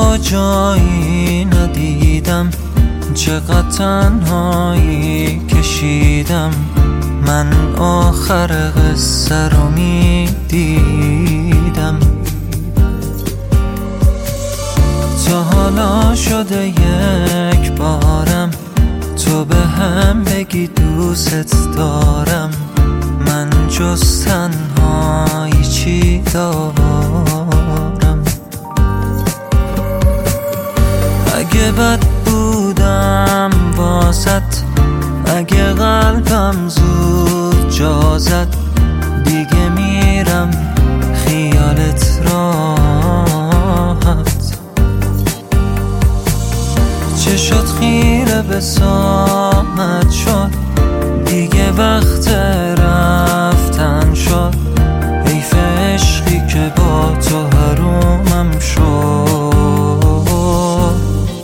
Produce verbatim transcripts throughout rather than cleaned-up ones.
تو جایی ندیدم، چقدر تنهایی کشیدم. من آخر قصه رو میدیدم. تا حالا شده یک بارم تو به هم بگی دوست دارم. من جز تنهایی چی دارم؟ اگه بد بودم واسط، اگه قلبم زود جا زد، دیگه میرم خیالت راحت. چه شد خیره به ساعت شد، دیگه وقت رفتن شد. حیف عشقی که با تو حرومم شد.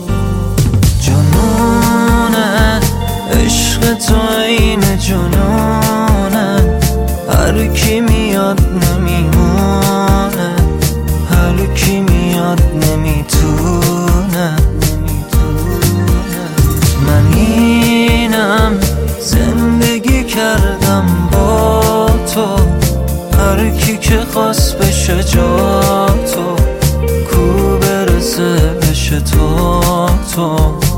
جنونه عشق تو این جنونه، هر کی میاد نمیمونه، هر کی میاد نمیتونه. من اینم زندگی کردم با تو، هر کی که خواست بشه جا تو، کو برسه بشه تو تو.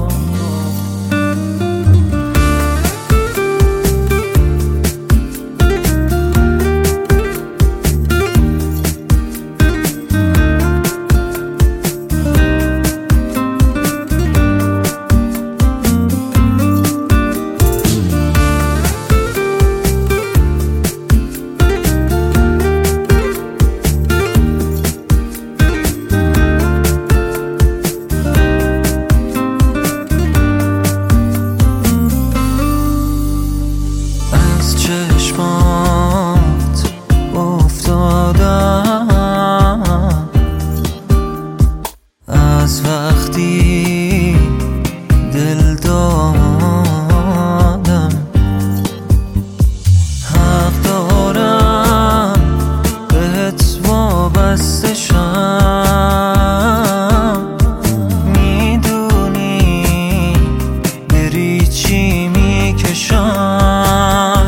چشمات افتادم از وقتی دل دادم. حق دارم بهت وابسته شم، میدونی بری چی میکشم.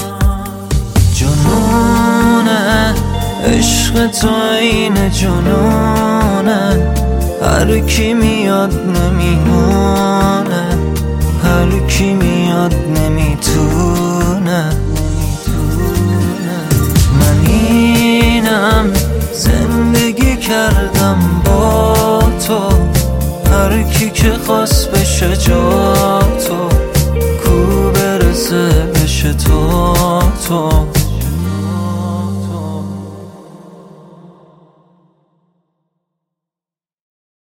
جنونه عشق تو این جنونه، هر کی میاد نمیمونه، هر کی میاد نمیتونه. من اینم زندگی کردم با تو، هر کی که خواست بشه جا